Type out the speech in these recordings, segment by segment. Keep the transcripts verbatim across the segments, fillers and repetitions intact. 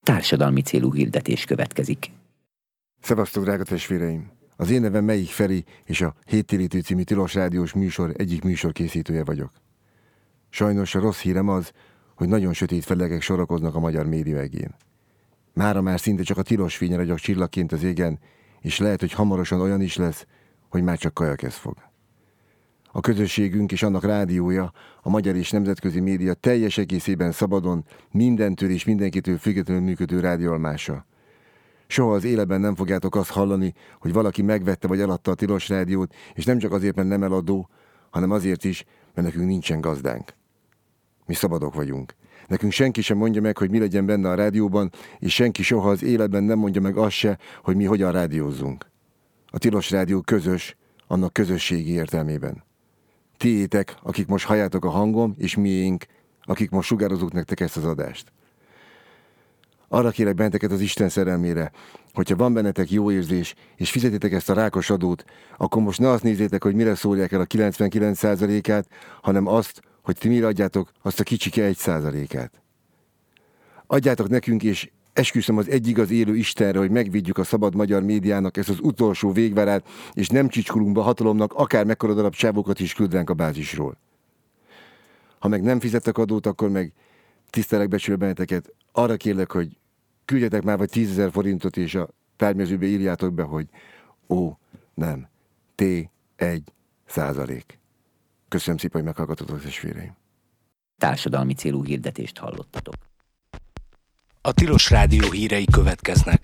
Társadalmi célú hirdetés következik. Szevasztok, drága testvéreim! Az én nevem Melyik Feri, és a Héttérítő című tilos rádiós műsor egyik műsorkészítője vagyok. Sajnos a rossz hírem az, hogy nagyon sötét fellegek sorakoznak a magyar média egén. Mára már szinte csak a tilos fénye ragyog csillagként az égen, és lehet, hogy hamarosan olyan is lesz, hogy már csak kajakez fog. A közösségünk és annak rádiója, a magyar és nemzetközi média teljes egészében szabadon, mindentől és mindenkitől függetlenül működő rádióalmása. Soha az életben nem fogjátok azt hallani, hogy valaki megvette vagy eladta a tilos rádiót, és nem csak azért, mert nem eladó, hanem azért is, mert nekünk nincsen gazdánk. Mi szabadok vagyunk. Nekünk senki sem mondja meg, hogy mi legyen benne a rádióban, és senki soha az életben nem mondja meg azt se, hogy mi hogyan rádiózzunk. A tilos rádió közös, annak közösségi értelmében. Tiétek, akik most halljátok a hangom, és miénk, akik most sugározunk nektek ezt az adást. Arra kérek benneteket az Isten szerelmére, hogyha van bennetek jó érzés, és fizetitek ezt a rákos adót, akkor most ne azt nézzétek, hogy mire szólják el a kilencvenkilenc százalékát, hanem azt, hogy ti mire adjátok azt a kicsike egy százalékát. Adjátok nekünk, és esküszöm az egy igaz élő Istenre, hogy megvédjük a szabad magyar médiának ezt az utolsó végvárát, és nem csicskulunk be a hatalomnak, akár mekkora darab csávokat is küld ránk a bázisról. Ha meg nem fizettek adót, akkor meg tisztelek, becsülök benneteket, arra kérlek, hogy küldjetek már vagy tízezer forintot, és a tárgymezőbe írjátok be, hogy ó, nem, T egy százalék. Köszönöm szépen, hogy meghallgatotok, testvéreim. Társadalmi célú hirdetést hallottatok. A Tilos Rádió hírei következnek.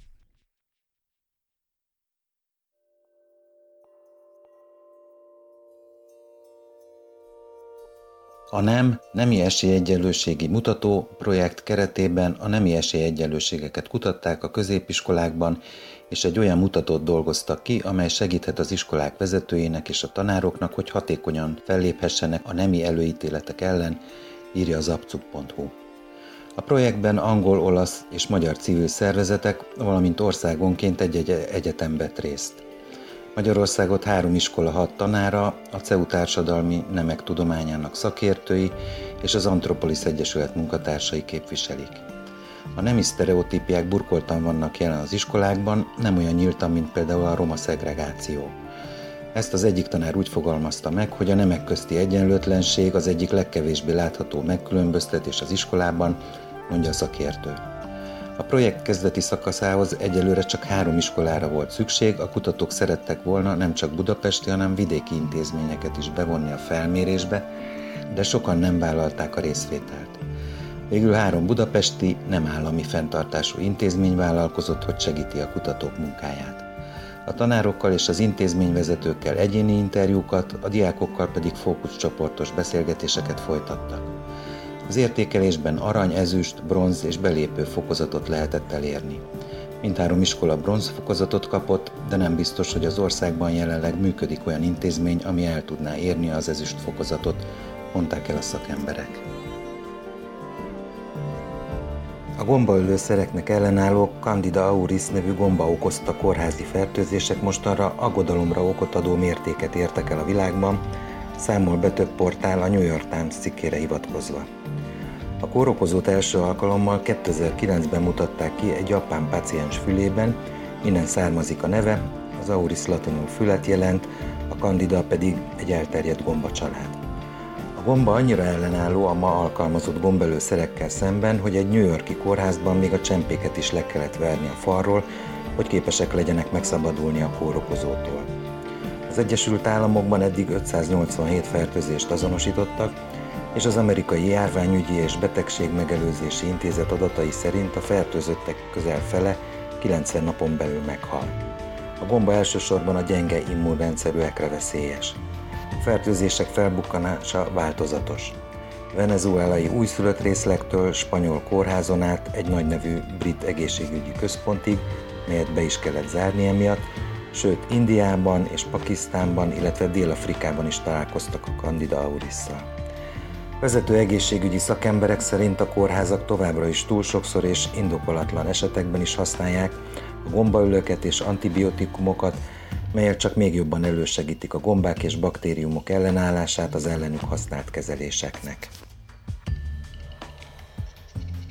A NEM nemi esélyegyenlőségi mutató projekt keretében a nemi esélyegyenlőségeket kutatták a középiskolákban, és egy olyan mutatót dolgoztak ki, amely segíthet az iskolák vezetőjének és a tanároknak, hogy hatékonyan felléphessenek a nemi előítéletek ellen, írja az abcuk pont hu. A projektben angol, olasz és magyar civil szervezetek, valamint országonként egy-egy egyetem vett részt. Magyarországot három iskola hat tanára, a cé e u társadalmi nemek tudományának szakértői és az Antropolis Egyesület munkatársai képviselik. A nemi sztereotípiák burkoltan vannak jelen az iskolákban, nem olyan nyíltan, mint például a roma szegregáció. Ezt az egyik tanár úgy fogalmazta meg, hogy a nemek közti egyenlőtlenség az egyik legkevésbé látható megkülönböztetés az iskolában, mondja a szakértő. A projekt kezdeti szakaszához egyelőre csak három iskolára volt szükség, a kutatók szerettek volna nem csak budapesti, hanem vidéki intézményeket is bevonni a felmérésbe, de sokan nem vállalták a részvételt. Végül három budapesti, nem állami fenntartású intézmény vállalkozott, hogy segíti a kutatók munkáját. A tanárokkal és az intézményvezetőkkel egyéni interjúkat, a diákokkal pedig fókuszcsoportos beszélgetéseket folytattak. Az értékelésben arany, ezüst, bronz és belépő fokozatot lehetett elérni. Mindhárom iskola bronz fokozatot kapott, de nem biztos, hogy az országban jelenleg működik olyan intézmény, ami el tudná érni az ezüst fokozatot, mondták el a szakemberek. A gombaölőszereknek ellenálló Candida auris nevű gomba okozta kórházi fertőzések mostanra aggodalomra okot adó mértéket értek el a világban, számol be több portál a New York Times cikkére hivatkozva. A kórokozót első alkalommal kétezer-kilencben mutatták ki egy japán páciens fülében, innen származik a neve, az auris latinul fület jelent, a Candida pedig egy elterjedt gombacsalád. A gomba annyira ellenálló a ma alkalmazott gombaölőszerekkel szemben, hogy egy New York-i kórházban még a csempéket is le kellett verni a falról, hogy képesek legyenek megszabadulni a kórokozótól. Az Egyesült Államokban eddig ötszáznyolcvanhét fertőzést azonosítottak, és az Amerikai Járványügyi és Betegségmegelőzési Intézet adatai szerint a fertőzöttek közel fele kilencven napon belül meghal. A gomba elsősorban a gyenge immunrendszerűekre veszélyes. A fertőzések felbukkanása változatos. Venezuelai újszülött részlektől spanyol kórházon át egy nagynevű brit egészségügyi központig, melyet be is kellett zárni emiatt, sőt Indiában és Pakisztánban, illetve Dél-Afrikában is találkoztak a Candida aurisszal. Vezető egészségügyi szakemberek szerint a kórházak továbbra is túl sokszor és indokolatlan esetekben is használják a gombaölőket és antibiotikumokat, melyek csak még jobban elősegítik a gombák és baktériumok ellenállását az ellenük használt kezeléseknek.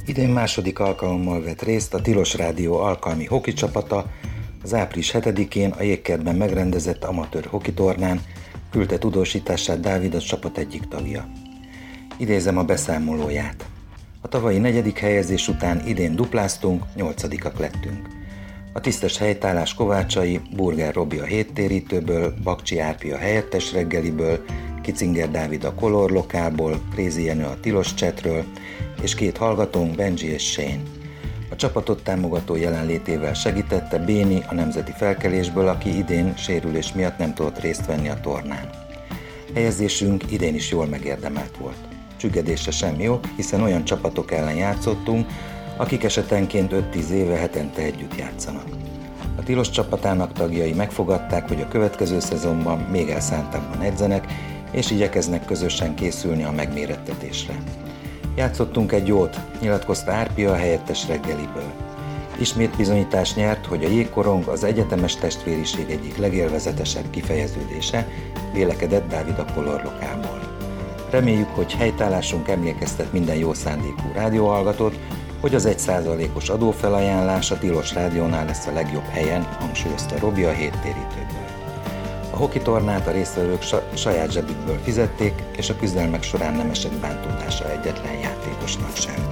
Idén második alkalommal vett részt a Tilos Rádió alkalmi hoki csapata az április hetedikén a Jégkertben megrendezett amatőr hokitornán, küldte tudósítását Dávid, a csapat egyik tagja. Idézem a beszámolóját. A tavalyi negyedik helyezés után idén dupláztunk, nyolcadikak lettünk. A tisztes helytállás kovácsai Burger Robi a héttérítőből, Bakcsi Árpi a helyettes reggeliből, Kicinger Dávid a Color Lokálból, Prézi Jenő a Tilos Chatről, és két hallgatónk, Benji és Shane. A csapatot támogató jelenlétével segítette Béni a Nemzeti Felkelésből, aki idén sérülés miatt nem tudott részt venni a tornán. Helyezésünk idén is jól megérdemelt volt. Csüggedésre semmi ok, hiszen olyan csapatok ellen játszottunk, akik esetenként öt-tíz éve hetente együtt játszanak. A Tilos csapatának tagjai megfogadták, hogy a következő szezonban még elszántabban edzenek, és igyekeznek közösen készülni a megmérettetésre. Játszottunk egy jót, nyilatkozta Árpi a helyettes reggeliből. Ismét bizonyítás nyert, hogy a jégkorong az egyetemes testvériség egyik legélvezetesebb kifejeződése, vélekedett Dávid a Color Lokálból. Reméljük, hogy helytállásunk emlékeztet minden jó szándékú rádióhallgatót, hogy az egy százalékos adófelajánlás a Tilos Rádiónál lesz a legjobb helyen, hangsúlyozta Robi a héttérítőből. A hokitornát a résztvevők saját zsebükből fizették, és a küzdelmek során nem esett bántódása egyetlen játékosnak sem.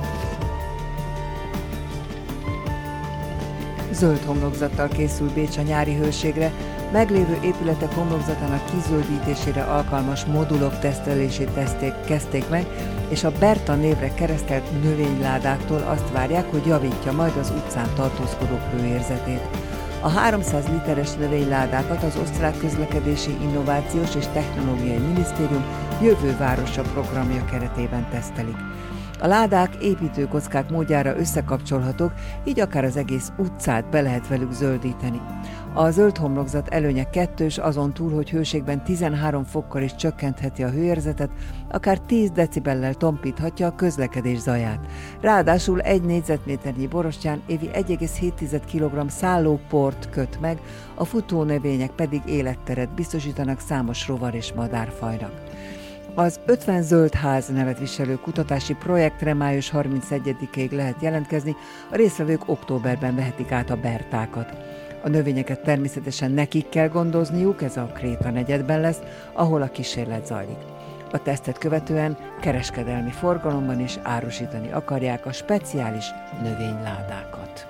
Zöld homlokzattal készül Bécs a nyári hőségre, meglévő épületek homlokzatának kizöldítésére alkalmas modulok tesztelését teszték, kezdték meg, és a Berta névre keresztelt növényládáktól azt várják, hogy javítja majd az utcán tartózkodók hőérzetét. A háromszáz literes növényládákat az Osztrák Közlekedési Innovációs és Technológiai Minisztérium Jövő városa programja keretében tesztelik. A ládák építőkockák módjára összekapcsolhatók, így akár az egész utcát be lehet velük zöldíteni. A zöld homlokzat előnye kettős, azon túl, hogy hőségben tizenhárom fokkal is csökkentheti a hőérzetet, akár tíz decibellel tompíthatja a közlekedés zaját. Ráadásul egy négyzetméternyi borostyán évi egy egész hét kilogramm szállóport köt meg, a futónövények pedig életteret biztosítanak számos rovar és madárfajnak. Az ötven zöld ház nevet viselő kutatási projektre május harmincegyedikéig lehet jelentkezni, a résztvevők októberben vehetik át a bertákat. A növényeket természetesen nekik kell gondozniuk, ez a Kréta negyedben lesz, ahol a kísérlet zajlik. A tesztet követően kereskedelmi forgalomban is árusítani akarják a speciális növényládákat.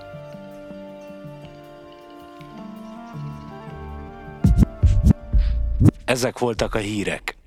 Ezek voltak a hírek.